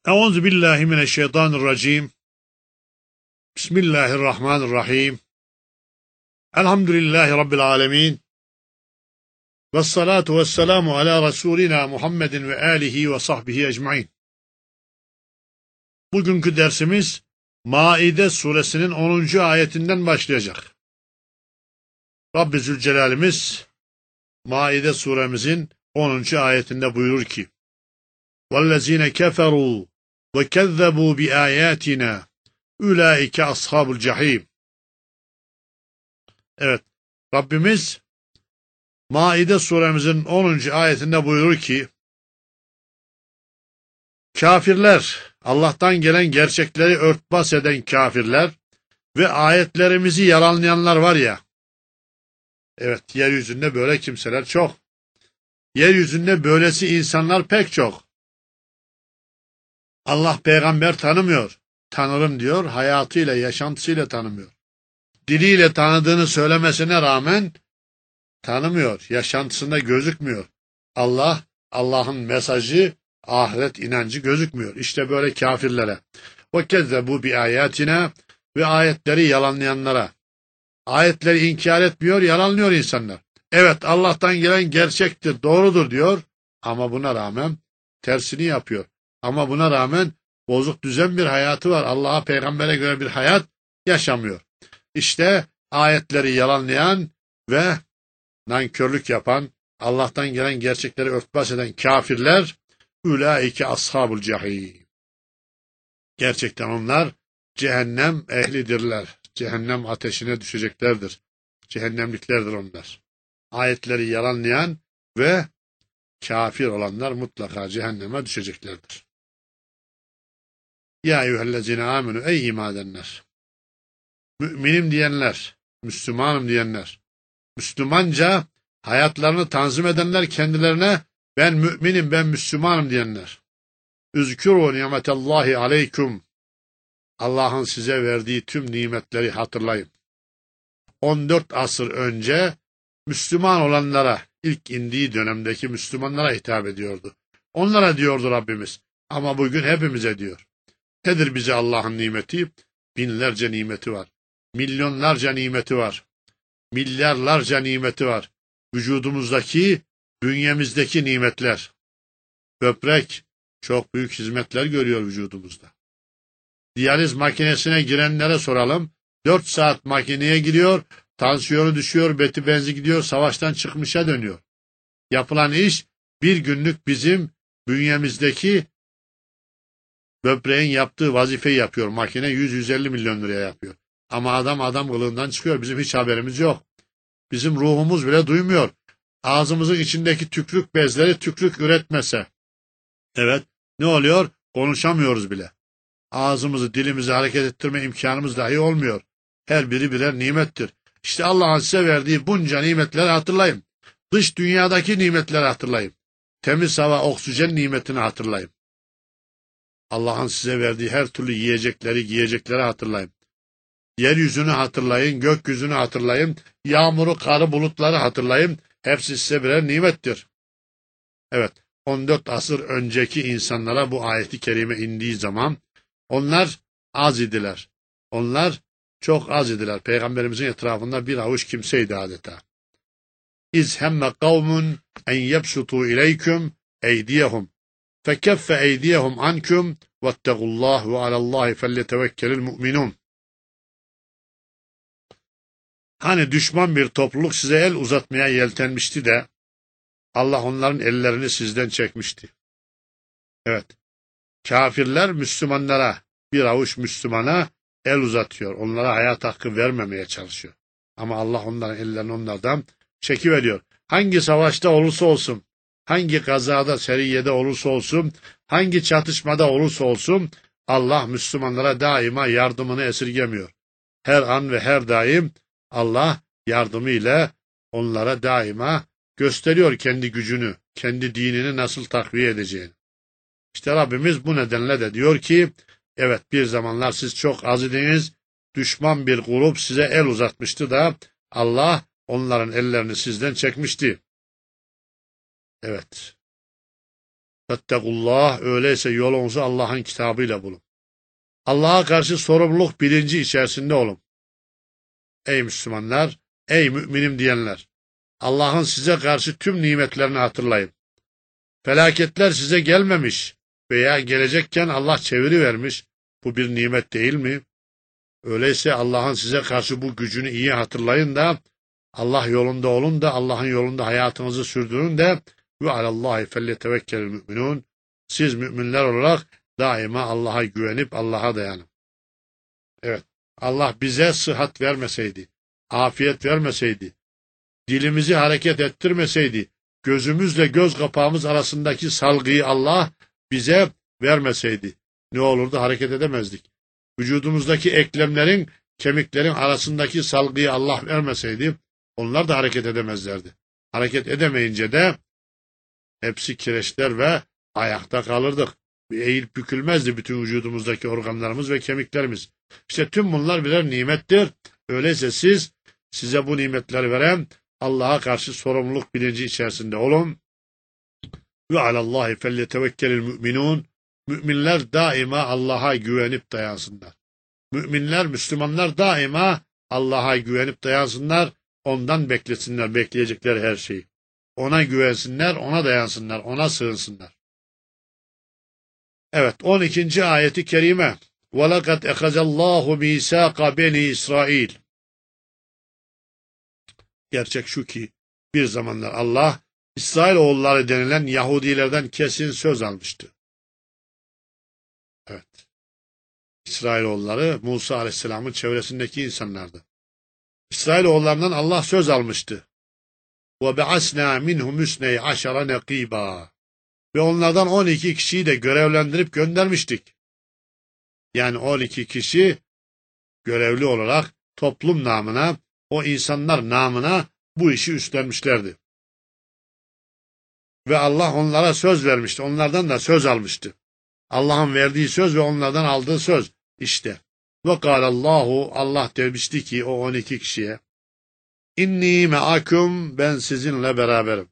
Euzu billahi mineşşeytanirracim. Bismillahirrahmanirrahim. Elhamdülillahi rabbil alamin. Ves salatu vesselamu ala Resulina Muhammedin ve alihi ve sahbihi ecmaîn. Bugünkü dersimiz Maide suresinin 10. ayetinden başlayacak. Rabbi Zülcelal'imiz Maide suremizin 10. ayetinde buyurur ki: وَالَّذ۪ينَ كَفَرُوا وَكَذَّبُوا بِآيَاتِنَا اُولَٰئِكَ أَصْحَابُ الْجَح۪يمِ. Evet, Rabbimiz Maide suremizin 10. ayetinde buyurur ki, kafirler, Allah'tan gelen gerçekleri örtbas eden kafirler ve ayetlerimizi yalanlayanlar var ya, evet, yeryüzünde böyle kimseler çok. Yeryüzünde böylesi insanlar pek çok. Allah peygamber tanımıyor. Tanırım diyor, hayatıyla, yaşantısıyla tanımıyor. Diliyle tanıdığını söylemesine rağmen tanımıyor, yaşantısında gözükmüyor. Allah'ın mesajı, ahiret inancı gözükmüyor. İşte böyle kafirlere. وَكَذَّبُوا بِآيَاتِنَا ve ayetleri yalanlayanlara. Ayetleri inkar etmiyor, yalanlıyor insanlar. Evet, Allah'tan gelen gerçektir, doğrudur diyor ama buna rağmen tersini yapıyor. Ama buna rağmen bozuk düzen bir hayatı var. Allah'a, peygambere göre bir hayat yaşamıyor. İşte ayetleri yalanlayan ve nankörlük yapan, Allah'tan gelen gerçekleri örtbas eden kafirler, ulaike ashabul cahim. Gerçekten onlar cehennem ehlidirler. Cehennem ateşine düşeceklerdir. Cehennemliklerdir onlar. Ayetleri yalanlayan ve kafir olanlar mutlaka cehenneme düşeceklerdir. Ya eyyühellezine amenu, ey iman edenler. Müminim diyenler, Müslümanım diyenler, Müslümanca hayatlarını tanzim edenler, kendilerine ben müminim, ben Müslümanım diyenler. Üzkürû nimetallahi aleyküm. Allah'ın size verdiği tüm nimetleri hatırlayın. 14 asır önce Müslüman olanlara, ilk indiği dönemdeki Müslümanlara hitap ediyordu. Onlara diyordu Rabbimiz. Ama bugün hepimize diyor. Nedir bize Allah'ın nimeti? Binlerce nimeti var. Milyonlarca nimeti var. Milyarlarca nimeti var. Vücudumuzdaki, bünyemizdeki nimetler. Böbrek çok büyük hizmetler görüyor vücudumuzda. Diyaliz makinesine girenlere soralım. 4 saat makineye giriyor, tansiyonu düşüyor, beti benzi gidiyor, savaştan çıkmışa dönüyor. Yapılan iş bir günlük bizim bünyemizdeki böbreğin yaptığı vazifeyi yapıyor. Makine 100-150 milyon liraya yapıyor. Ama adam kılığından çıkıyor. Bizim hiç haberimiz yok. Bizim ruhumuz bile duymuyor. Ağzımızın içindeki tükrük bezleri tükrük üretmese. Evet, ne oluyor? Konuşamıyoruz bile. Ağzımızı, dilimizi hareket ettirme imkanımız dahi olmuyor. Her biri birer nimettir. İşte Allah'ın size verdiği bunca nimetleri hatırlayın. Dış dünyadaki nimetleri hatırlayın. Temiz hava, oksijen nimetini hatırlayın. Allah'ın size verdiği her türlü yiyecekleri, giyecekleri hatırlayın. Yeryüzünü hatırlayın, gökyüzünü hatırlayın, yağmuru, karı, bulutları hatırlayın. Hepsi size birer nimettir. Evet, 14 asır önceki insanlara bu ayeti kerime indiği zaman onlar az idiler. Onlar çok az idiler. Peygamberimizin etrafında bir avuç kimseydi adeta. İz hemme kavmun en yebsutu ileyküm eydiyehum fekeffe eydiyehum anküm vettegullah ve alallahi felletevekkelil mu'minun. Hani düşman bir topluluk size el uzatmaya yeltenmişti de Allah onların ellerini sizden çekmişti. Evet, kafirler Müslümanlara, bir avuç Müslümana el uzatıyor. Onlara hayat hakkı vermemeye çalışıyor. Ama Allah onların ellerini onlardan çekiveriyor. Hangi savaşta olursa olsun, hangi kazada, seriyede olursa olsun, hangi çatışmada olursa olsun, Allah Müslümanlara daima yardımını esirgemiyor. Her an ve her daim Allah yardımıyla onlara daima gösteriyor kendi gücünü, kendi dinini nasıl takviye edeceğini. İşte Rabbimiz bu nedenle de diyor ki, evet, bir zamanlar siz çok az idiniz, düşman bir grup size el uzatmıştı da Allah onların ellerini sizden çekmişti. Evet. Fettekullah, öyleyse yolunuzu Allah'ın kitabıyla bulun. Allah'a karşı sorumluluk bilinci içerisinde olun. Ey Müslümanlar, ey müminim diyenler, Allah'ın size karşı tüm nimetlerini hatırlayın. Felaketler size gelmemiş veya gelecekken Allah çevirivermiş. Bu bir nimet değil mi? Öyleyse Allah'ın size karşı bu gücünü iyi hatırlayın da Allah yolunda olun da Allah'ın yolunda hayatınızı sürdürün de ve alallahi felletevekkelül müminun. Siz müminler olarak daima Allah'a güvenip Allah'a dayanın. Evet, Allah bize sıhhat vermeseydi, afiyet vermeseydi, dilimizi hareket ettirmeseydi, gözümüzle göz kapağımız arasındaki salgıyı Allah bize vermeseydi, ne olurdu? Hareket edemezdik. Vücudumuzdaki eklemlerin, kemiklerin arasındaki salgıyı Allah vermeseydi, onlar da hareket edemezlerdi. Hareket edemeyince de hepsi kireçler ve ayakta kalırdık. Eğilip bükülmezdi bütün vücudumuzdaki organlarımız ve kemiklerimiz. İşte tüm bunlar birer nimettir. Öyleyse size bu nimetleri veren Allah'a karşı sorumluluk bilinci içerisinde olun. Ve alallahi felletevekkelil müminun. Müminler daima Allah'a güvenip dayansınlar. Müminler, Müslümanlar daima Allah'a güvenip dayansınlar. Ondan beklesinler, bekleyecekleri her şeyi. Ona güvensinler, ona dayansınlar, ona sığınsınlar. Evet, 12. ayeti kerime. وَلَقَدْ اَخَذَ اللّٰهُ مِيسَاقَ بَنِي İsrail. Gerçek şu ki bir zamanlar Allah İsrailoğulları denilen Yahudilerden kesin söz almıştı. Evet. İsrailoğulları Musa Aleyhisselam'ın çevresindeki insanlardı. İsrailoğullarından Allah söz almıştı. وَبَعَسْنَا مِنْهُمْ اُسْنَيْ عَشَرَ نَقِيبًا. Ve onlardan 12 kişiyi de görevlendirip göndermiştik. Yani 12 kişi görevli olarak toplum namına, o insanlar namına bu işi üstlenmişlerdi. Ve Allah onlara söz vermişti. Onlardan da söz almıştı. Allah'ın verdiği söz ve onlardan aldığı söz. İşte. Ve kâlallahu, Allah demişti ki o 12 kişiye, İnni me'akum, ben sizinle beraberim.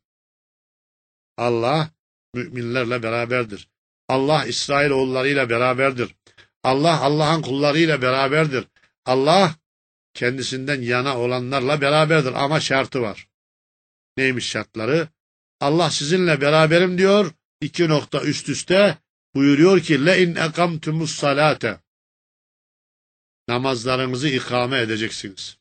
Allah müminlerle beraberdir. Allah İsrailoğullarıyla beraberdir. Allah Allah'ın kullarıyla beraberdir. Allah kendisinden yana olanlarla beraberdir ama şartı var. Neymiş şartları? Allah sizinle beraberim diyor. 2 nokta üst üste buyuruyor ki le in ekamtumus salate. Namazlarınızı ikame edeceksiniz.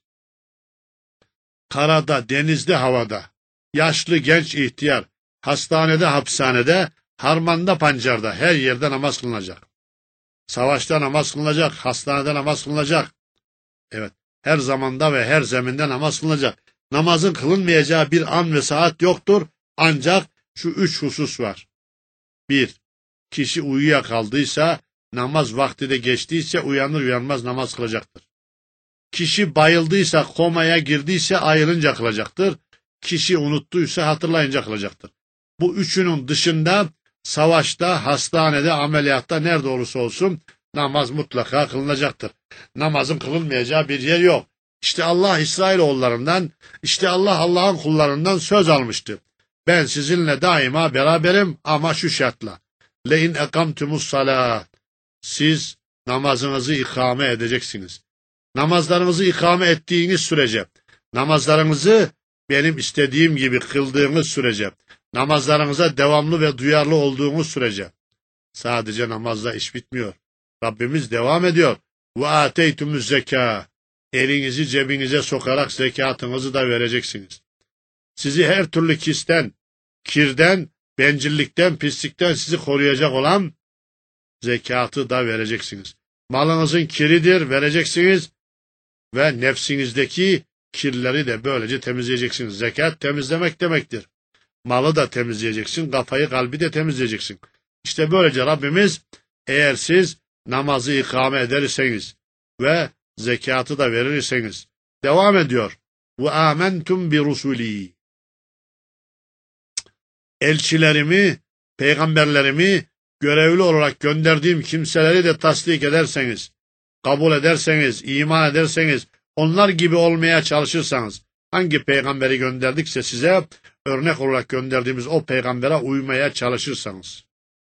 Karada, denizde, havada, yaşlı, genç, ihtiyar, hastanede, hapishanede, harmanda, pancarda, her yerde namaz kılınacak. Savaşta namaz kılınacak, hastanede namaz kılınacak. Evet, her zamanda ve her zeminde namaz kılınacak. Namazın kılınmayacağı bir an ve saat yoktur. Ancak şu 3 husus var. 1. Kişi uyuyakaldıysa, namaz vakti de geçtiyse uyanır uyanmaz namaz kılacaktır. Kişi bayıldıysa, komaya girdiyse ayılınca kılacaktır. Kişi unuttuysa hatırlayınca kılacaktır. Bu üçünün dışında savaşta, hastanede, ameliyatta nerede olursa olsun namaz mutlaka kılınacaktır. Namazın kılınmayacağı bir yer yok. İşte Allah İsrailoğullarından, işte Allah Allah'ın kullarından söz almıştı. Ben sizinle daima beraberim ama şu şartla. Lein ekamtumus salat. Siz namazınızı ikame edeceksiniz. Namazlarınızı ikame ettiğiniz sürece, namazlarınızı benim istediğim gibi kıldığınız sürece, namazlarınıza devamlı ve duyarlı olduğunuz sürece, sadece namazla iş bitmiyor. Rabbimiz devam ediyor. Ve ateytumuz zeka. Elinizi cebinize sokarak zekatınızı da vereceksiniz. Sizi her türlü kisten, kirden, bencillikten, pislikten sizi koruyacak olan zekatı da vereceksiniz. Malınızın kiridir, vereceksiniz ve nefsinizdeki kirleri de böylece temizleyeceksiniz. Zekat temizlemek demektir. Malı da temizleyeceksin, kafayı, kalbi de temizleyeceksin. İşte böylece Rabbimiz, eğer siz namazı ikame ederseniz ve zekatı da verirseniz, devam ediyor. Ve amentum bi rusuli. Elçilerimi, peygamberlerimi, görevli olarak gönderdiğim kimseleri de tasdik ederseniz, kabul ederseniz, iman ederseniz, onlar gibi olmaya çalışırsanız, hangi peygamberi gönderdikse size örnek olarak gönderdiğimiz o peygambere uymaya çalışırsanız,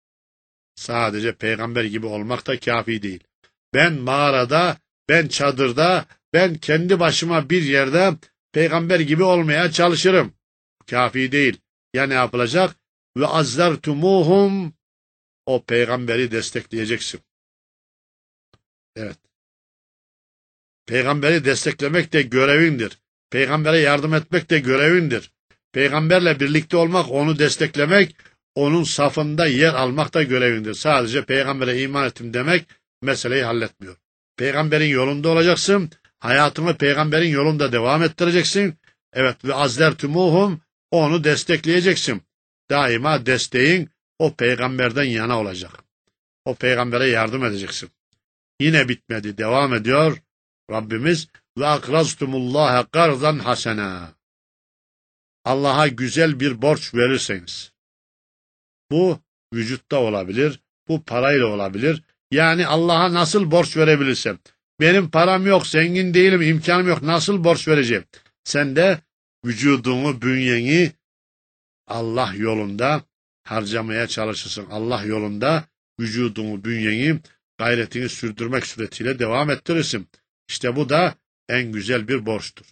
Sadece peygamber gibi olmak da kafi değil. Ben mağarada, ben çadırda, ben kendi başıma bir yerde peygamber gibi olmaya çalışırım. Kafi değil. Ya ne yapılacak? Ve azzertumuhum, o peygamberi destekleyeceksin. Evet. Peygamberi desteklemek de görevindir. Peygambere yardım etmek de görevindir. Peygamberle birlikte olmak, onu desteklemek, onun safında yer almak da görevindir. Sadece peygambere iman ettim demek meseleyi halletmiyor. Peygamberin yolunda olacaksın. Hayatını peygamberin yolunda devam ettireceksin. Evet, ve azlertumuhum, onu destekleyeceksin. Daima desteğin o peygamberden yana olacak. O peygambere yardım edeceksin. Yine bitmedi, devam ediyor Rabbimiz. Ve akraztumullaha kardan hasena. Allah'a güzel bir borç verirseniz. Bu vücutta olabilir, bu parayla olabilir. Yani Allah'a nasıl borç verebilirsem. Benim param yok, zengin değilim, imkanım yok. Nasıl borç vereceğim? Sen de vücudunu, bünyeni Allah yolunda harcamaya çalışırsın. Allah yolunda vücudunu, bünyeni, gayretini sürdürmek suretiyle devam ettirirsin. İşte bu da en güzel bir borçtur.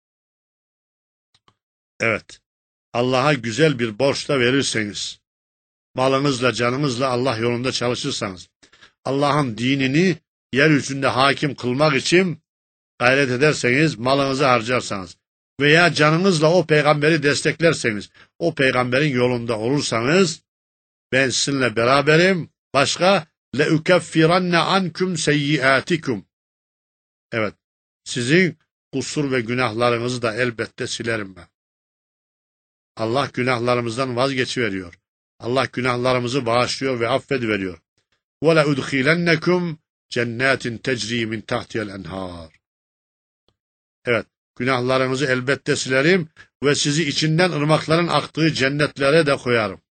Evet, Allah'a güzel bir borçla verirseniz, malınızla, canınızla Allah yolunda çalışırsanız, Allah'ın dinini yeryüzünde hakim kılmak için gayret ederseniz, malınızı harcarsanız veya canınızla o peygamberi desteklerseniz, o peygamberin yolunda olursanız, ben sizinle beraberim. Başka, leukeffiranne ankum seyyiatikum. Evet, sizin kusur ve günahlarınızı da elbette silerim ben. Allah günahlarımızdan vazgeçiveriyor. Allah günahlarımızı bağışlıyor ve affediveriyor. وَلَاُدْخِلَنَّكُمْ cennetin tecri min tahtiyel enhar. Evet, günahlarınızı elbette silerim ve sizi içinden ırmakların aktığı cennetlere de koyarım.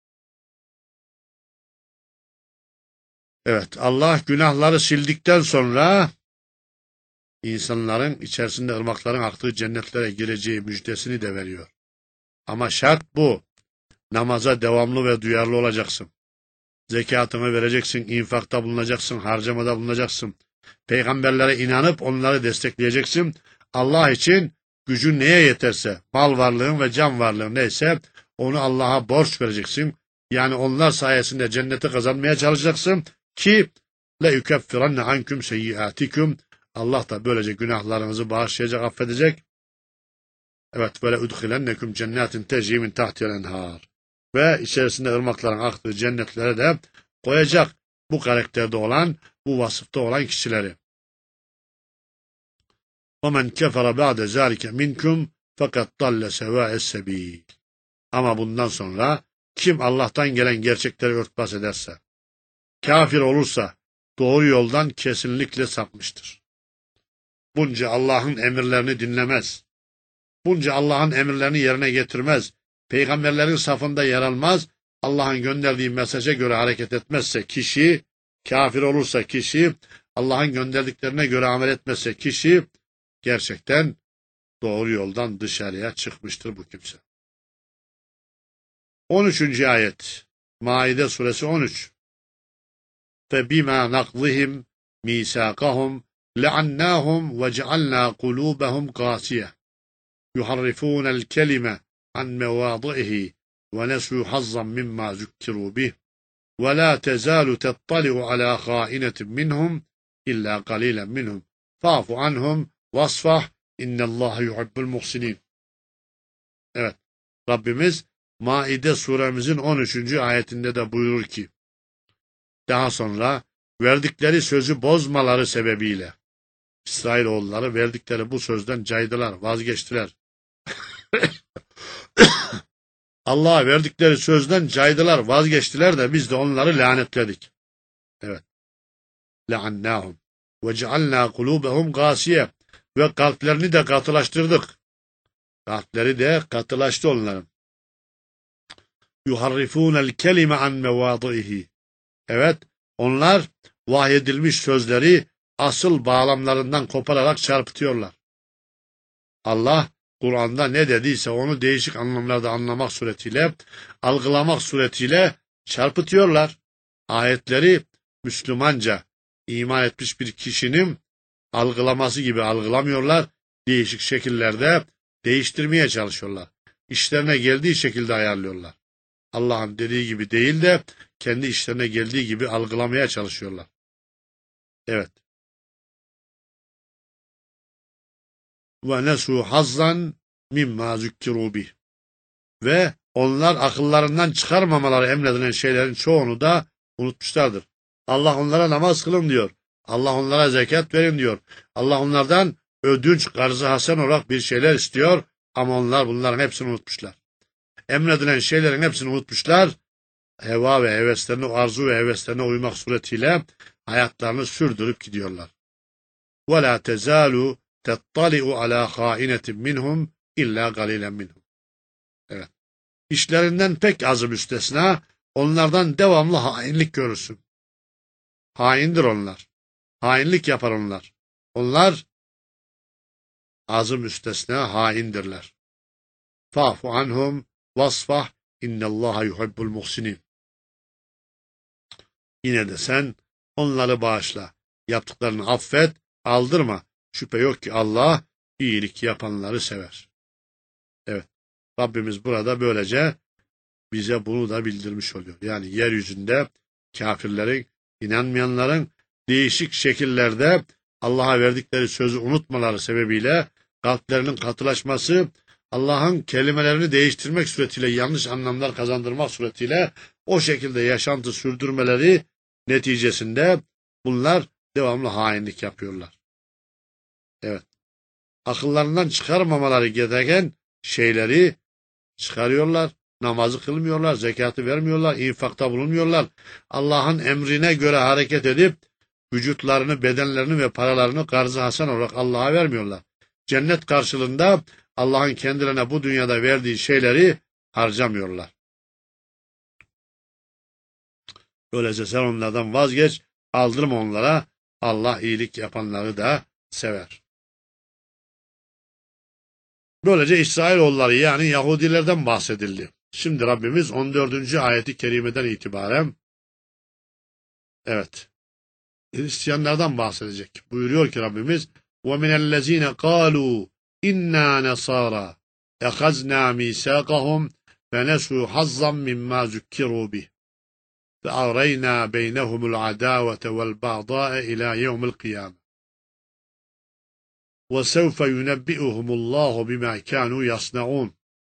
Evet, Allah günahları sildikten sonra insanların içerisinde ırmakların aktığı cennetlere gireceği müjdesini de veriyor. Ama şart bu. Namaza devamlı ve duyarlı olacaksın. Zekatını vereceksin, infakta bulunacaksın, harcamada bulunacaksın. Peygamberlere inanıp onları destekleyeceksin. Allah için gücün neye yeterse, mal varlığın ve can varlığın neyse onu Allah'a borç vereceksin. Yani onlar sayesinde cenneti kazanmaya çalışacaksın ki لَيُكَفِّرَنَّ عَنْكُمْ سَيِّئَاتِكُمْ. Allah da böylece günahlarınızı bağışlayacak, affedecek. Evet, böyle udhilennekum cennetin tecri min tahtiyel enhar. Ve içerisinde ırmakların aktığı cennetlere de koyacak bu karakterde olan, bu vasıfta olan kişileri. وَمَنْ كَفَرَ بَعْدَ ذَٰلِكَ مِنْكُمْ فَقَدْ ضَلَّ سَوَاءَ السَّب۪يلِ. Ama bundan sonra kim Allah'tan gelen gerçekleri örtbas ederse, kafir olursa doğru yoldan kesinlikle sapmıştır. Bunca Allah'ın emirlerini dinlemez. Bunca Allah'ın emirlerini yerine getirmez. Peygamberlerin safında yer almaz. Allah'ın gönderdiği mesaja göre hareket etmezse kişi, kafir olursa kişi, Allah'ın gönderdiklerine göre amel etmezse kişi, gerçekten doğru yoldan dışarıya çıkmıştır bu kimse. 13. ayet. Maide suresi 13. فَبِمَا نَقْضِهِمْ مِيثَاقَهُمْ لَعَنَّاهُمْ وَجَعَلْنَا قُلُوبَهُمْ قَاسِيَةً يُحَرِّفُونَ الْكَلِمَ عَنْ مَوَاضِعِهِ وَنَسُوا حَظًّا مِمَّا ذُكِّرُوا بِهِ وَلَا تَزَالُ تَطَّلِعُ عَلَى خَائِنَةٍ مِّنْهُمْ إِلَّا قَلِيلًا مِّنْهُمْ فَاعْفُ عَنْهُمْ وَاصْفَحْ اِنَّ اللّٰهَ يُحِبُّ الْمُحْسِنِينَ. Evet, Rabbimiz Maide suremizin 13. ayetinde de buyurur ki, daha sonra verdikleri sözü bozmaları sebebiyle İsrailoğulları verdikleri bu sözden caydılar, vazgeçtiler. Allah'a verdikleri sözden caydılar, vazgeçtiler de biz de onları lanetledik. Evet. Le'annâhum ve cealnâ kulûbehum gâsiye, ve kalplerini de katılaştırdık. Kalpleri de katılaştı onların. Yuharrifûnel kelime an mevâdihi. Evet, onlar vahyedilmiş sözleri asıl bağlamlarından kopararak çarpıtıyorlar. Allah Kur'an'da ne dediyse onu değişik anlamlarda anlamak suretiyle, algılamak suretiyle çarpıtıyorlar. ayetleri Müslümanca iman etmiş bir kişinin algılaması gibi algılamıyorlar. Değişik şekillerde değiştirmeye çalışıyorlar. İşlerine geldiği şekilde ayarlıyorlar. Allah'ın dediği gibi değil de kendi işlerine geldiği gibi algılamaya çalışıyorlar. Evet. Ve nesu hazzan mimma zükkiru bih. Ve onlar akıllarından çıkarmamaları emredilen şeylerin çoğunu da unutmuşlardır. Allah onlara namaz kılın diyor. Allah onlara zekat verin diyor. Allah onlardan ödünç, garzı hasen olarak bir şeyler istiyor ama onlar bunların hepsini unutmuşlar. Emredilen şeylerin hepsini unutmuşlar. Heva ve heveslerine, arzu ve heveslerine uymak suretiyle hayatlarını sürdürüp gidiyorlar. وَلَا تَزَالُ تَطَّلِعُ عَلَى خَائِنَةٍ مِّنْهُمْ اِلَّا قَلِيلًا مِّنْهُمْ. Evet. İşlerinden pek azı müstesna, onlardan devamlı hainlik görürsün. Haindir onlar. Hainlik yapar onlar. Onlar azı müstesna haindirler. فَعْفُ عَنْهُمْ وَاصْفَحْ اِنَّ اللّٰهَ يُحِبُّ الْمُحْسِنِينَ. Yine de sen onları bağışla. Yaptıklarını affet, aldırma. Şüphe yok ki Allah iyilik yapanları sever. Evet. Rabbimiz burada böylece bize bunu da bildirmiş oluyor. Yani yeryüzünde kafirlerin, inanmayanların değişik şekillerde Allah'a verdikleri sözü unutmaları sebebiyle kalplerinin katılaşması, Allah'ın kelimelerini değiştirmek suretiyle, yanlış anlamlar kazandırmak suretiyle o şekilde yaşantı sürdürmeleri neticesinde bunlar devamlı hainlik yapıyorlar. Evet. Akıllarından çıkarmamaları gereken şeyleri çıkarıyorlar. Namazı kılmıyorlar, zekatı vermiyorlar, infakta bulunmuyorlar. Allah'ın emrine göre hareket edip vücutlarını, bedenlerini ve paralarını garzı hasen olarak Allah'a vermiyorlar. Cennet karşılığında Allah'ın kendilerine bu dünyada verdiği şeyleri harcamıyorlar. Böylece sen onlardan vazgeç, aldırma onlara. Allah iyilik yapanları da sever. Böylece İsrailoğulları yani Yahudilerden bahsedildi. Şimdi Rabbimiz 14. ayeti kerimeden itibaren evet Hristiyanlardan bahsedecek. Buyuruyor ki Rabbimiz وَمِنَ الَّذ۪ينَ قَالُوا اِنَّا نَصَارَى اَخَزْنَا مِيسَاقَهُمْ فَنَسُوا حَظًّا مِمَّا ذُكِّرُوا بِهِ فَأَغْرَيْنَا بَيْنَهُمُ الْعَدَاوَةَ وَالْبَغْضَاءَ إِلَى يَوْمِ الْقِيَامَةِ وَسَوْفَ يُنَبِّئُهُمُ اللّٰهُ بِمَا كَانُوا يَصْنَعُونَ.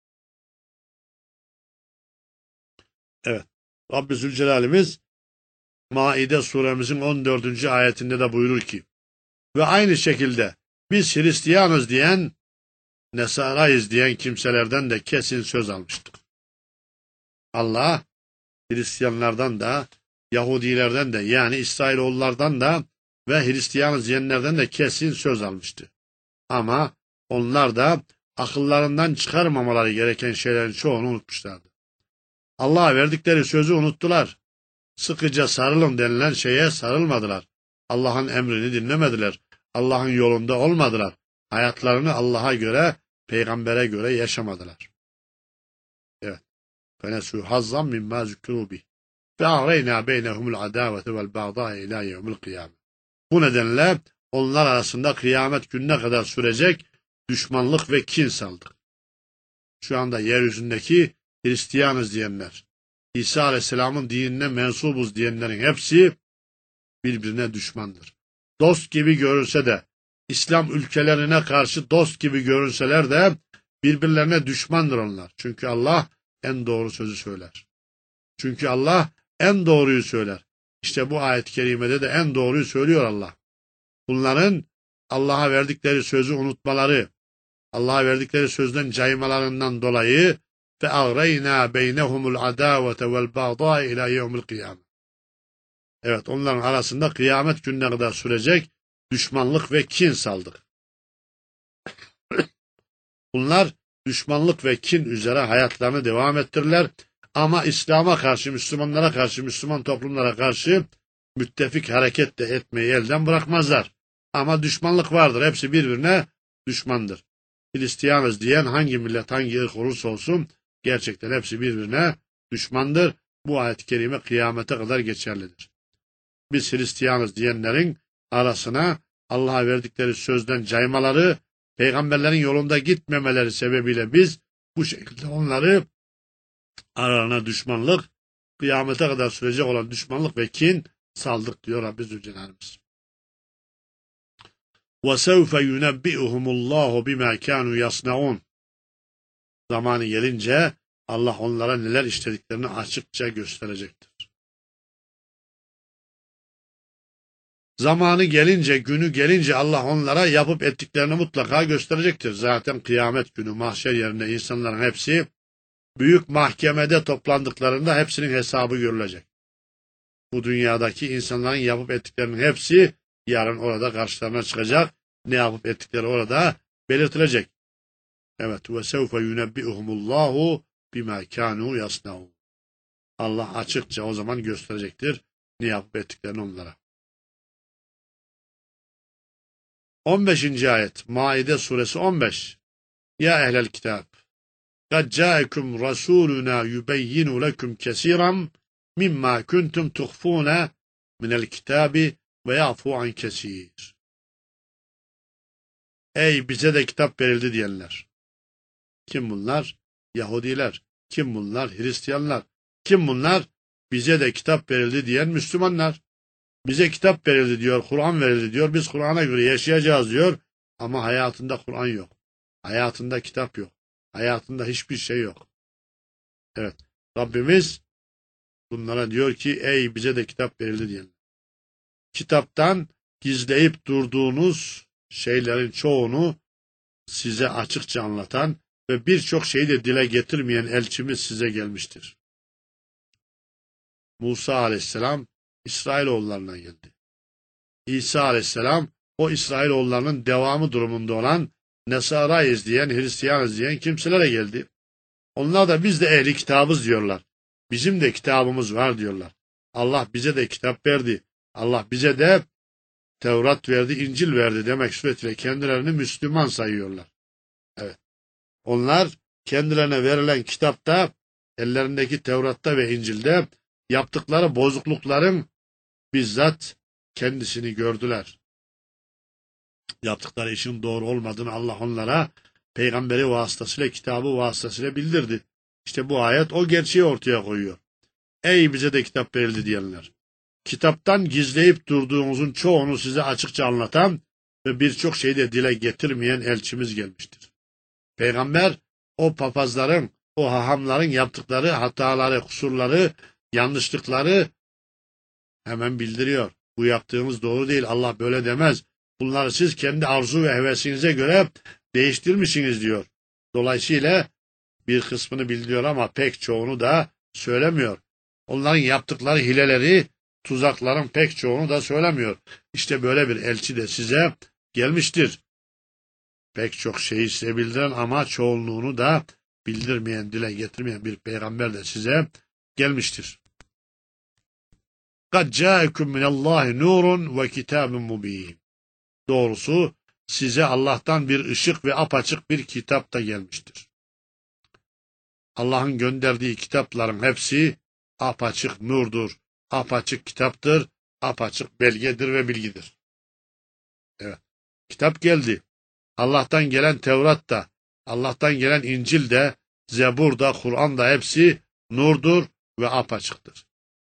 Evet. Rabbi Zülcelal'imiz Maide suremizin 14. ayetinde de buyurur ki ve aynı şekilde biz Hristiyanız diyen, Nesarayız diyen kimselerden de kesin söz almıştık. Allah Hristiyanlardan da, Yahudilerden de yani İsrailoğullardan da ve Hristiyanız diyenlerden de kesin söz almıştı. Ama onlar da akıllarından çıkarmamaları gereken şeylerin çoğunu unutmuşlardı. Allah'a verdikleri sözü unuttular. Sıkıca sarılın denilen şeye sarılmadılar. Allah'ın emrini dinlemediler. Allah'ın yolunda olmadılar. Hayatlarını Allah'a göre, peygambere göre yaşamadılar. Evet. فَنَسُوا حَظًّا مِمَّا ذُكِّرُوا بِهِ فَأَغْرَيْنَا بَيْنَهُمُ الْعَدَاوَةَ وَالْبَغْضَاءَ إِلَى يَوْمِ الْقِيَامَةِ. Bu nedenle onlar arasında kıyamet gününe kadar sürecek düşmanlık ve kin saldık. Şu anda yeryüzündeki Hristiyanız diyenler, İsa Aleyhisselam'ın dinine mensubuz diyenlerin hepsi birbirine düşmandır. Dost gibi görünse de, İslam ülkelerine karşı dost gibi görünseler de birbirlerine düşmandır onlar. Çünkü Allah en doğru sözü söyler. Çünkü Allah en doğruyu söyler. İşte bu ayet-i kerimede de en doğruyu söylüyor Allah. Bunların Allah'a verdikleri sözü unutmaları, Allah'a verdikleri sözden caymalarından dolayı فَاَغْرَيْنَا بَيْنَهُمُ الْعَدَاوَةَ وَالْبَغْضَاءَ إِلَى يَوْمِ الْقِيَامَةِ. Evet, onların arasında kıyamet gününe kadar sürecek düşmanlık ve kin saldık. Bunlar düşmanlık ve kin üzere hayatlarını devam ettirirler. Ama İslam'a karşı, Müslümanlara karşı, Müslüman toplumlara karşı müttefik hareket de etmeyi elden bırakmazlar. Ama düşmanlık vardır. Hepsi birbirine düşmandır. Hristiyanız diyen hangi millet, hangi ırk olursa olsun gerçekten hepsi birbirine düşmandır. Bu ayet-i kerime kıyamete kadar geçerlidir. Biz Hristiyanız diyenlerin arasına Allah'a verdikleri sözden caymaları, peygamberlerin yolunda gitmemeleri sebebiyle biz bu şekilde onları aralarına düşmanlık, kıyamete kadar sürecek olan düşmanlık ve kin saldık diyor Rabbi Zülcelal'imiz. وَسَوْفَ يُنَبِّئُهُمُ اللّٰهُ بِمَا كَانُوا يَصْنَعُونَ. Zamanı gelince Allah onlara neler işlediklerini açıkça gösterecektir. Zamanı gelince, günü gelince Allah onlara yapıp ettiklerini mutlaka gösterecektir. Zaten kıyamet günü mahşer yerine insanların hepsi büyük mahkemede toplandıklarında hepsinin hesabı görülecek. Bu dünyadaki insanların yapıp ettiklerinin hepsi yarın orada karşılarına çıkacak. Ne yapıp ettikleri orada belirtilecek. Evet, ve sevfe yunebbi'uhumullahu bima kanu yasnaun. Allah açıkça o zaman gösterecektir ne yapıp ettiklerini onlara. 15. ayet Maide suresi 15. Ya ehlel kitab قَدْ جَاءَكُمْ رَسُولُنَا يُبَيِّنُ لَكُمْ كَثِيرًا مِمَّا كُنْتُمْ تُخْفُونَ مِنَ الْكِتَابِ وَيَعْفُوا عَنْ كَثِيرٍ. Ey bize de kitap verildi diyenler. Kim bunlar? Yahudiler. Kim bunlar? Hristiyanlar. Kim bunlar? Bize de kitap verildi diyen Müslümanlar. Bize kitap verildi diyor, Kur'an verildi diyor, biz Kur'an'a göre yaşayacağız diyor. Ama hayatında Kur'an yok. Hayatında kitap yok. Hayatında hiçbir şey yok. Evet, Rabbimiz bunlara diyor ki, ey bize de kitap verildi diyenler. Kitaptan gizleyip durduğunuz şeylerin çoğunu size açıkça anlatan ve birçok şeyi de dile getirmeyen elçimiz size gelmiştir. Musa aleyhisselam İsrailoğullarına geldi. İsa aleyhisselam o İsrailoğullarının devamı durumunda olan Nesara'yız diyen, Hristiyanız diyen kimselere geldi. Onlar da biz de ehli kitabız diyorlar. Bizim de kitabımız var diyorlar. Allah bize de kitap verdi. Allah bize de Tevrat verdi, İncil verdi demek suretiyle kendilerini Müslüman sayıyorlar. Evet. Onlar kendilerine verilen kitapta, ellerindeki Tevrat'ta ve İncil'de yaptıkları bozuklukların bizzat kendisini gördüler. Yaptıkları işin doğru olmadığını Allah onlara peygamberi vasıtasıyla, kitabı vasıtasıyla bildirdi. İşte bu ayet o gerçeği ortaya koyuyor. Ey bize de kitap verildi diyenler. Kitaptan gizleyip durduğunuzun çoğunu size açıkça anlatan ve birçok şeyi de dile getirmeyen elçimiz gelmiştir. Peygamber o papazların, o hahamların yaptıkları hataları, kusurları, yanlışlıkları hemen bildiriyor. Bu yaptığınız doğru değil. Allah böyle demez. Bunları siz kendi arzu ve hevesinize göre değiştirmişsiniz diyor. Dolayısıyla bir kısmını bildiriyor ama pek çoğunu da söylemiyor. Onların yaptıkları hileleri, tuzakların pek çoğunu da söylemiyor. İşte böyle bir elçi de size gelmiştir. Pek çok şeyi size bildiren ama çoğunluğunu da bildirmeyen, dile getirmeyen bir peygamber de size gelmiştir. قَدْ جَاءَكُمْ مِنَ اللّٰهِ نُورٌ وَكِتَابٌ مُب۪ينٌ. Doğrusu size Allah'tan bir ışık ve apaçık bir kitap da gelmiştir. Allah'ın gönderdiği kitapların hepsi apaçık nurdur, apaçık kitaptır, apaçık belgedir ve bilgidir. Evet, kitap geldi. Allah'tan gelen Tevrat da, Allah'tan gelen İncil de, Zebur da, Kur'an da hepsi nurdur ve apaçıktır.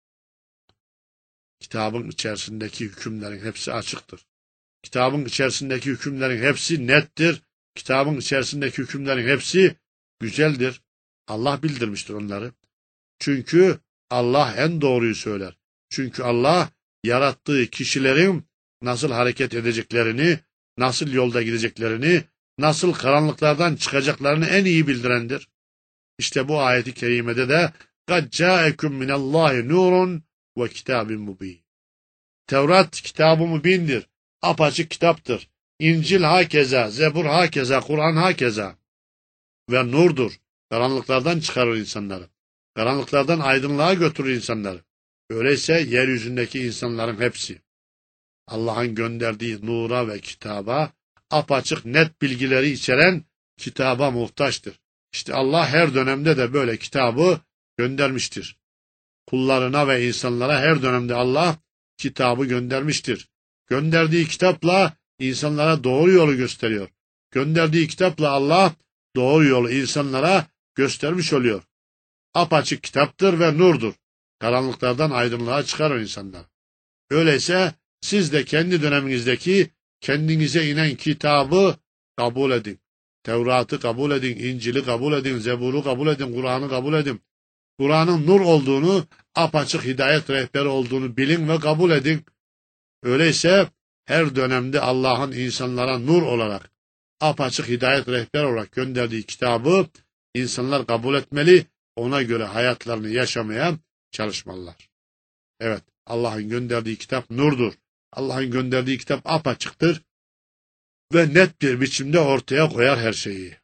Kitabın içerisindeki hükümlerin hepsi açıktır. Kitabın içerisindeki hükümlerin hepsi nettir. Kitabın içerisindeki hükümlerin hepsi güzeldir. Allah bildirmiştir onları. Çünkü Allah en doğruyu söyler. Çünkü Allah yarattığı kişilerin nasıl hareket edeceklerini, nasıl yolda gideceklerini, nasıl karanlıklardan çıkacaklarını en iyi bildirendir. İşte bu ayeti kerimede de قَدْ جَاءَكُمْ مِنَ اللّٰهِ نُورٌ وَكِتَابٍ مُب۪ينٌ. Tevrat kitab-ı mübindir. Apaçık kitaptır. İncil hakeza, Zebur hakeza, Kur'an hakeza. Ve nurdur. Karanlıklardan çıkarır insanları. Karanlıklardan aydınlığa götürür insanları. Öyleyse yeryüzündeki insanların hepsi Allah'ın gönderdiği nura ve kitaba, apaçık net bilgileri içeren kitaba muhtaçtır. İşte Allah her dönemde de böyle kitabı göndermiştir. kullarına ve insanlara her dönemde Allah kitabı göndermiştir. Gönderdiği kitapla insanlara doğru yolu gösteriyor. Gönderdiği kitapla Allah doğru yolu insanlara göstermiş oluyor. Apaçık kitaptır ve nurdur. Karanlıklardan aydınlığa çıkarır insanlar. Öyleyse siz de kendi döneminizdeki kendinize inen kitabı kabul edin. Tevrat'ı kabul edin, İncil'i kabul edin, Zebur'u kabul edin, Kur'an'ı kabul edin. Kur'an'ın nur olduğunu, apaçık hidayet rehberi olduğunu bilin ve kabul edin. Öyleyse her dönemde Allah'ın insanlara nur olarak, apaçık hidayet rehberi olarak gönderdiği kitabı insanlar kabul etmeli, ona göre hayatlarını yaşamaya çalışmalılar. Evet, Allah'ın gönderdiği kitap nurdur. Allah'ın gönderdiği kitap apaçıktır ve net bir biçimde ortaya koyar her şeyi.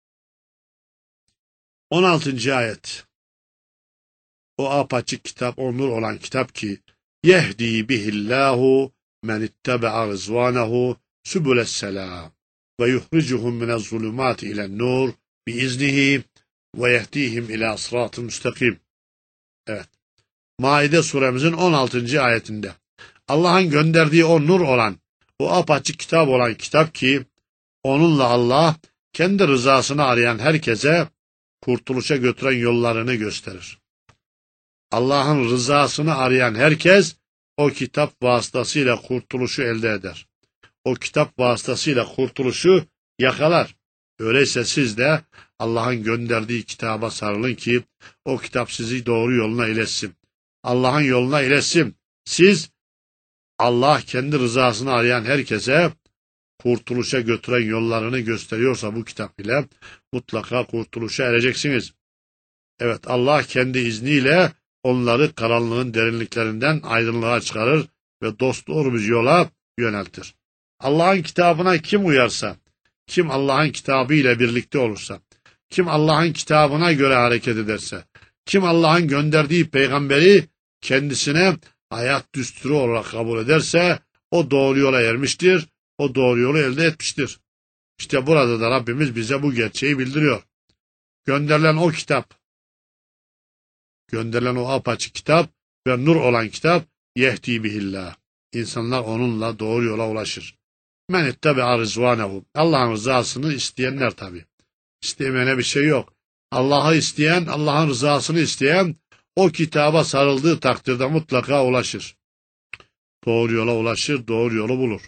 16. ayet. O apaçık kitap, o nur olan kitap ki yehdi bihillahu men ittebe'a rızvanehu sübülesselam ve yuhricuhum minezzulumati ilen nur biiznihi ve yehdihim ila sıratı müstakim. Evet. Maide suremizin 16. ayetinde Allah'ın gönderdiği o nur olan, o apaçık kitap olan kitap ki onunla Allah kendi rızasını arayan herkese kurtuluşa götüren yollarını gösterir. Allah'ın rızasını arayan herkes o kitap vasıtasıyla kurtuluşu elde eder. O kitap vasıtasıyla kurtuluşu yakalar. Öyleyse siz de Allah'ın gönderdiği kitaba sarılın ki o kitap sizi doğru yoluna iletsin. Allah'ın yoluna iletsin. Siz Allah kendi rızasını arayan herkese kurtuluşa götüren yollarını gösteriyorsa bu kitap ile mutlaka kurtuluşa ereceksiniz. Evet, Allah kendi izniyle onları karanlığın derinliklerinden aydınlığa çıkarır ve dosdoğru bir yola yöneltir. Allah'ın kitabına kim uyarsa, kim Allah'ın kitabı ile birlikte olursa, kim Allah'ın kitabına göre hareket ederse, kim Allah'ın gönderdiği peygamberi kendisine hayat düsturu olarak kabul ederse, o doğru yola ermiştir, o doğru yolu elde etmiştir. İşte burada da Rabbimiz bize bu gerçeği bildiriyor. Gönderilen o kitap, gönderilen o apaçık kitap ve nur olan kitap yehdi bihillah. İnsanlar onunla doğru yola ulaşır. Men ittebe'a rızvanehu. Allah'ın rızasını isteyenler tabi. İstemeyene bir şey yok. Allah'ı isteyen, Allah'ın rızasını isteyen o kitaba sarıldığı takdirde mutlaka ulaşır. Doğru yola ulaşır, doğru yolu bulur.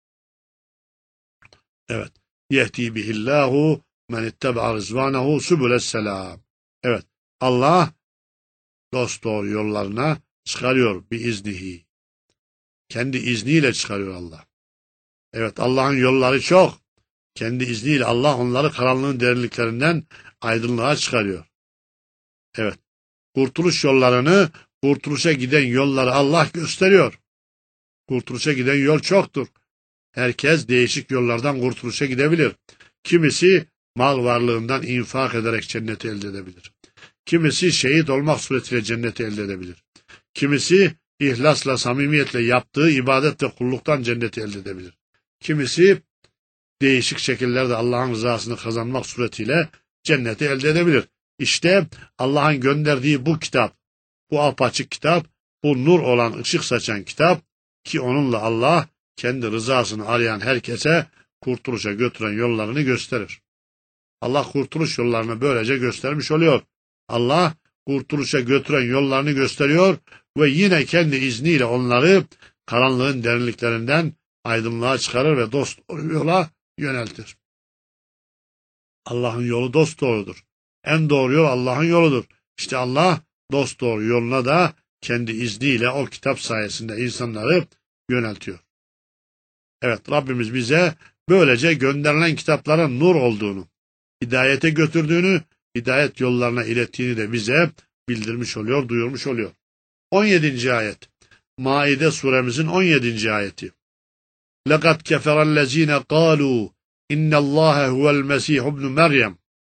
Evet. Yehdi bihillahu men ittebe'a rızvanehu sübülesselam. Evet. Allah dost doğru yollarına çıkarıyor biiznihi. Kendi izniyle çıkarıyor Allah. Evet, Allah'ın yolları çok. Kendi izniyle Allah onları karanlığın derinliklerinden aydınlığa çıkarıyor. Evet. Kurtuluş yollarını, kurtuluşa giden yolları Allah gösteriyor. Kurtuluşa giden yol çoktur. Herkes değişik yollardan kurtuluşa gidebilir. Kimisi mal varlığından infak ederek cenneti elde edebilir. Kimisi şehit olmak suretiyle cenneti elde edebilir. Kimisi ihlasla, samimiyetle yaptığı ibadet ve kulluktan cenneti elde edebilir. Kimisi değişik şekillerde Allah'ın rızasını kazanmak suretiyle cenneti elde edebilir. İşte Allah'ın gönderdiği bu kitap, bu apaçık kitap, bu nur olan ışık saçan kitap ki onunla Allah kendi rızasını arayan herkese kurtuluşa götüren yollarını gösterir. Allah kurtuluş yollarını böylece göstermiş oluyor. Allah kurtuluşa götüren yollarını gösteriyor ve yine kendi izniyle onları karanlığın derinliklerinden aydınlığa çıkarır ve dost yola yöneltir. Allah'ın yolu dost doğrudur. En doğru yol Allah'ın yoludur. İşte Allah dost doğru yoluna da kendi izniyle o kitap sayesinde insanları yöneltiyor. Evet, Rabbimiz bize böylece gönderilen kitapların nur olduğunu, hidayete götürdüğünü, hidayet yollarına ilettiğini de bize bildirmiş oluyor, duyurmuş oluyor. 17. ayet. Maide suremizin 17. ayeti. لَقَدْ كَفَرَ الَّذ۪ينَ قَالُوا اِنَّ اللّٰهَ هُوَ الْمَس۪يحُ ابْنُ مَرْيَمْ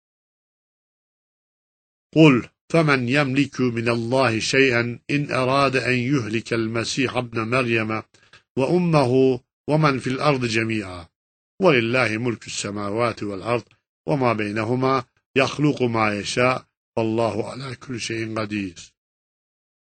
قُلْ فَمَنْ يَمْلِكُ مِنَ اللّٰهِ شَيْئًا اِنْ اَرَادَ اَنْ يُهْلِكَ الْمَس۪يحَ ابْنَ مَرْيَمَ وَأُمَّهُ وَمَنْ فِي الْأَرْضِ جَمِيعًا وَلِلّٰهِ مُلْكُ السَّمَاوَاتِ وَالْأَرْضِ وَمَا بَيْنَهُمَا يَخْلُقُ مَا يَشَاءُ وَاللّٰهُ عَلَى كُلِّ شَيْءٍ قَدِيرٌ.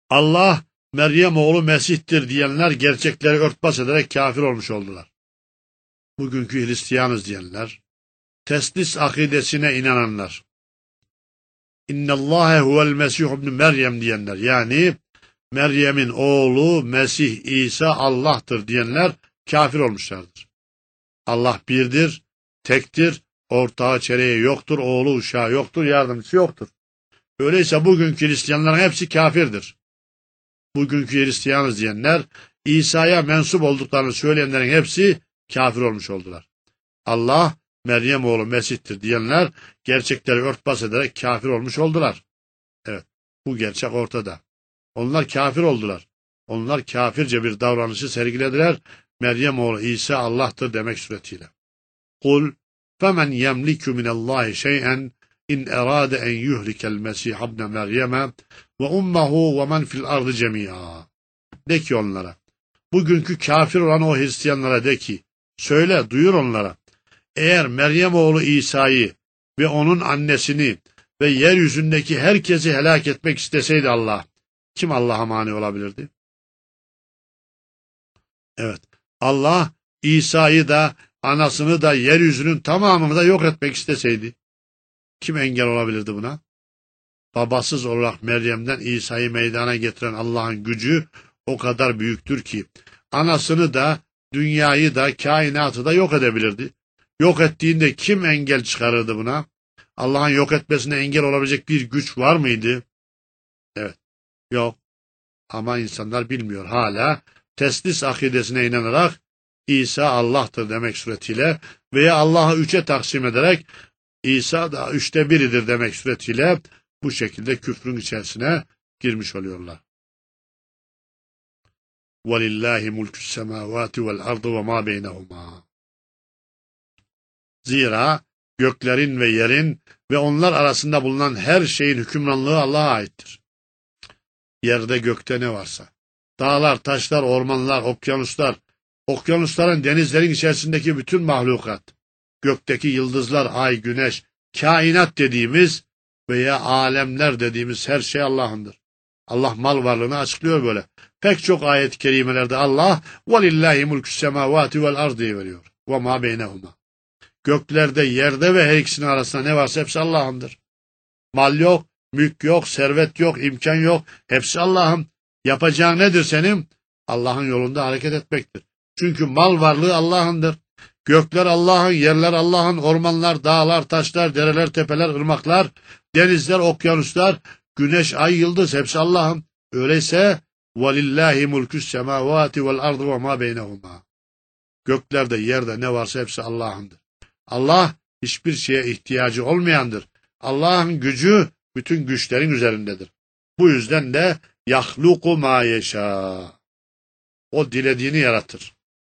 Allah Meryem oğlu Mesih'tir diyenler gerçekleri örtbas ederek kafir olmuş oldular. Bugünkü Hristiyanız diyenler, teslis akidesine inananlar, İnnallâhe huvel Mesih ibn Meryem diyenler, yani Meryem'in oğlu Mesih İsa Allah'tır diyenler kafir olmuşlardır. Allah birdir, tektir, ortağı çereği yoktur, oğlu uşağı yoktur, yardımcısı yoktur. Öyleyse bugünkü Hristiyanların hepsi kafirdir. Bugünkü Hristiyanız diyenler, İsa'ya mensup olduklarını söyleyenlerin hepsi kafir olmuş oldular. Allah Meryem oğlu Mesih'tir diyenler gerçekleri örtbas ederek kafir olmuş oldular. Evet, bu gerçek ortada. Onlar kafir oldular. Onlar kafirce bir davranışı sergilediler. Meryem oğlu İsa Allah'tır demek suretiyle. Kul femen yemliku minallahi şey'en in erade en yuhlikel Mesih ibn Meryem'e ve ummuhu ve men fil ardı cemi'a. De ki onlara, bugünkü kafir olan o Hristiyanlara de ki, söyle, duyur onlara, eğer Meryem oğlu İsa'yı ve onun annesini ve yeryüzündeki herkesi helak etmek isteseydi Allah, kim Allah'a mani olabilirdi? Evet, Allah İsa'yı da anasını da yeryüzünün tamamını da yok etmek isteseydi, kim engel olabilirdi buna? Babasız olarak Meryem'den İsa'yı meydana getiren Allah'ın gücü o kadar büyüktür ki, anasını da, dünyayı da, kainatı da yok edebilirdi. Yok ettiğinde kim engel çıkarırdı buna? Allah'ın yok etmesine engel olabilecek bir güç var mıydı? Evet, yok. Ama insanlar bilmiyor hala. Teslis akidesine inanarak İsa Allah'tır demek suretiyle veya Allah'ı üçe taksim ederek İsa da üçte biridir demek suretiyle bu şekilde küfrün içerisine girmiş oluyorlar. وَلِلَّهِ مُلْكُ السَّمَاوَاتِ وَالْأَرْضِ وَمَا بَيْنَهُمَا. Zira göklerin ve yerin ve onlar arasında bulunan her şeyin hükümranlığı Allah'a aittir. Yerde gökte ne varsa, dağlar, taşlar, ormanlar, okyanuslar, okyanusların, denizlerin içerisindeki bütün mahlukat, gökteki yıldızlar, ay, güneş, kainat dediğimiz veya alemler dediğimiz her şey Allah'ındır. Allah mal varlığını açıklıyor böyle. Pek çok ayet-i kerimelerde Allah وَلِلَّهِ مُلْكُ السَّمَاوَاتِ وَالْأَرْضِ diye veriyor. وَمَا بَيْنَهُمَا. Göklerde, yerde ve her ikisinin arasında ne varsa hepsi Allah'ındır. Mal yok, mülk yok, servet yok, imkan yok. Hepsi Allah'ın. Yapacağın nedir senin? Allah'ın yolunda hareket etmektir. Çünkü mal varlığı Allah'ındır. Gökler Allah'ın, yerler Allah'ın, ormanlar, dağlar, taşlar, dereler, tepeler, ırmaklar, denizler, okyanuslar, güneş, ay, yıldız hepsi Allah'ın. Öyleyse وَلِلَّهِ مُلْكُ السَّمَاوَاتِ وَالْأَرْضِ وَمَا بَيْنَهُمَا. Göklerde, yerde ne varsa hepsi Allah'ındır. Allah hiçbir şeye ihtiyacı olmayandır. Allah'ın gücü bütün güçlerin üzerindedir. Bu yüzden de yahluku ma yeşâ. O dilediğini yaratır.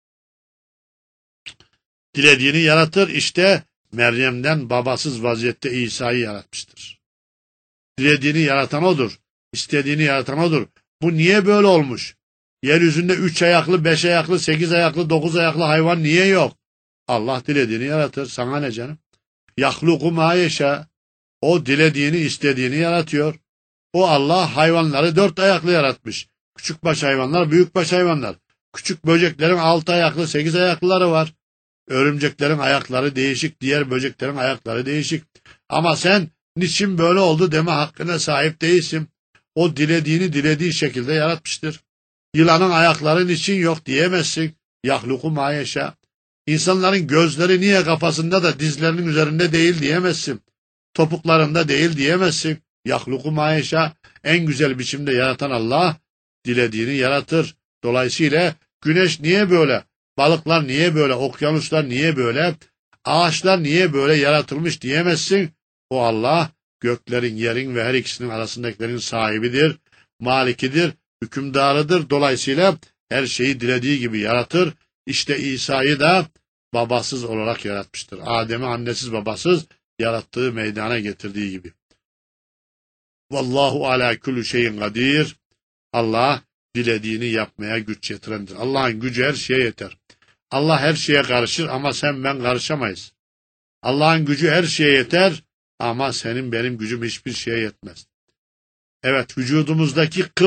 Dilediğini yaratır. İşte Meryem'den babasız vaziyette İsa'yı yaratmıştır. Dilediğini yaratan odur. İstediğini yaratan odur. Bu niye böyle olmuş? Yeryüzünde 3 ayaklı, 5 ayaklı, 8 ayaklı, 9 ayaklı hayvan niye yok? Allah dilediğini yaratır. Sana ne canım? Yahluku ma yeşâ. O dilediğini, istediğini yaratıyor. O Allah hayvanları 4 ayaklı yaratmış. Küçükbaş hayvanlar, büyükbaş hayvanlar. Küçük böceklerin 6 ayaklı, 8 ayaklıları var. Örümceklerin ayakları değişik, diğer böceklerin ayakları değişik. Ama sen niçin böyle oldu deme hakkına sahip değilsin. O dilediğini dilediği şekilde yaratmıştır. Yılanın ayakları niçin yok diyemezsin. Yahluku ma yeşâ. İnsanların gözleri niye kafasında da dizlerinin üzerinde değil diyemezsin. Topuklarında değil diyemezsin. Yahluku ma yeşâ. En güzel biçimde yaratan Allah dilediğini yaratır. Dolayısıyla güneş niye böyle? Balıklar niye böyle? Okyanuslar niye böyle? Ağaçlar niye böyle yaratılmış diyemezsin. O Allah göklerin, yerin ve her ikisinin arasındakilerin sahibidir, malikidir, hükümdarıdır. Dolayısıyla her şeyi dilediği gibi yaratır. İşte İsa'yı da babasız olarak yaratmıştır. Adem'i annesiz babasız yarattığı meydana getirdiği gibi. Vallahu ala kulli şeyin kadir. Allah dilediğini yapmaya güç yetirendir. Allah'ın gücü her şeye yeter. Allah her şeye karışır ama sen ben karışamayız. Allah'ın gücü her şeye yeter ama senin benim gücüm hiçbir şeye yetmez. Evet, vücudumuzdaki kıl,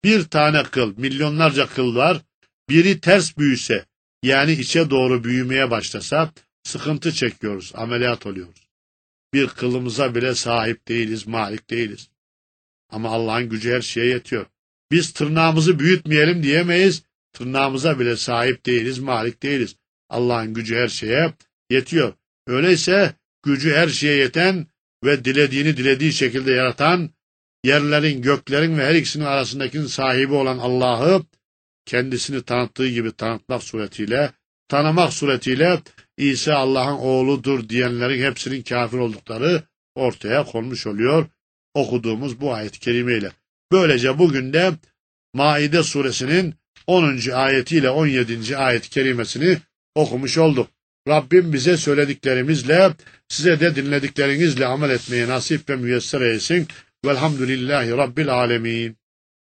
Bir tane kıl, milyonlarca kıl var. Biri ters büyüse, yani içe doğru büyümeye başlasa sıkıntı çekiyoruz, ameliyat oluyoruz. Bir kılımıza bile sahip değiliz, malik değiliz. Ama Allah'ın gücü her şeye yetiyor. Biz tırnağımızı büyütmeyelim diyemeyiz. Tırnağımıza bile sahip değiliz, malik değiliz. Allah'ın gücü her şeye yetiyor. Öyleyse gücü her şeye yeten ve dilediğini dilediği şekilde yaratan, yerlerin, göklerin ve her ikisinin arasındaki sahibi olan Allah'ı kendisini tanıttığı gibi tanıtmak tanımak suretiyle İsa Allah'ın oğludur diyenlerin hepsinin kafir oldukları ortaya konmuş oluyor okuduğumuz bu ayet-i kerimeyle. Böylece bugün de Maide suresinin 10. ayetiyle 17. ayet-i kerimesini okumuş olduk. Rabbim bize söylediklerimizle, size de dinlediklerinizle amel etmeye nasip ve müyesser eylesin. Velhamdülillahi Rabbil alemin.